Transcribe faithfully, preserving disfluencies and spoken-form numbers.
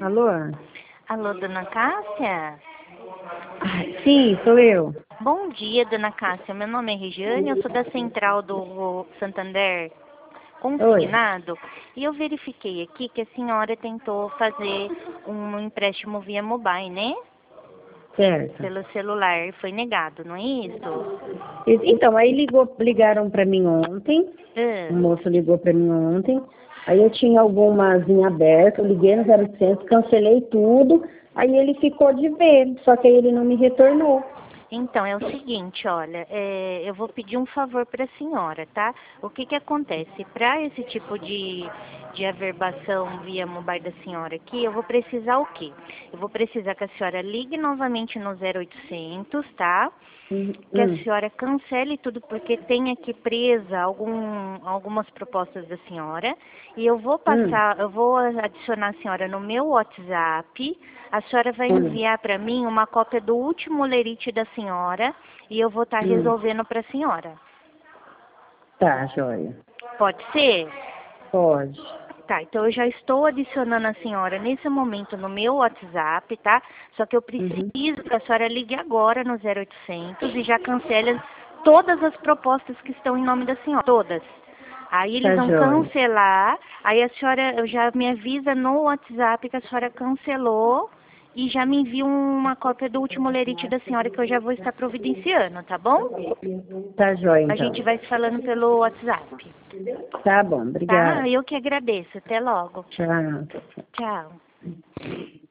Alô? Alô, dona Cássia? Sim, sou eu. Bom dia, dona Cássia. Meu nome é Regiane, eu sou da central do Santander Oi. Consignado. E eu verifiquei aqui que a senhora tentou fazer um empréstimo via mobile, né? Certo. Pelo celular. Foi negado, não é isso? E- Então, aí ligou, ligaram para mim ontem, o Ah, moço ligou para mim ontem, aí eu tinha algumas em aberto, eu liguei no zero oitocentos, cancelei tudo, aí ele ficou de ver, só que aí ele não me retornou. Então, é o seguinte, olha, é, eu vou pedir um favor para a senhora, tá? O que que acontece? Para esse tipo de, de averbação via mobile da senhora aqui, eu vou precisar o quê? Eu vou precisar que a senhora ligue novamente no zero oitocentos, tá? Hum, Que a hum, senhora cancele tudo, porque tem aqui presa algum, algumas propostas da senhora. E eu vou hum, passar, eu vou adicionar a senhora no meu WhatsApp. A senhora vai hum, enviar para mim uma cópia do último lerite da senhora e eu vou estar hum. resolvendo para a senhora. Tá, joia. Pode ser? Pode. Tá, então eu já estou adicionando a senhora nesse momento no meu WhatsApp, tá? Só que eu preciso Uhum. que a senhora ligue agora no zero oitocentos e já cancele todas as propostas que estão em nome da senhora, todas. Aí eles Tá, vão joia. cancelar, aí a senhora eu já me avisa no WhatsApp que a senhora cancelou e já me envia uma cópia do último lerite da senhora que eu já vou estar providenciando, tá bom? Tá, joia, A então. gente vai se falando pelo WhatsApp. Tá bom, Tá? obrigada. Eu que agradeço. Até logo. Tchau. Tchau.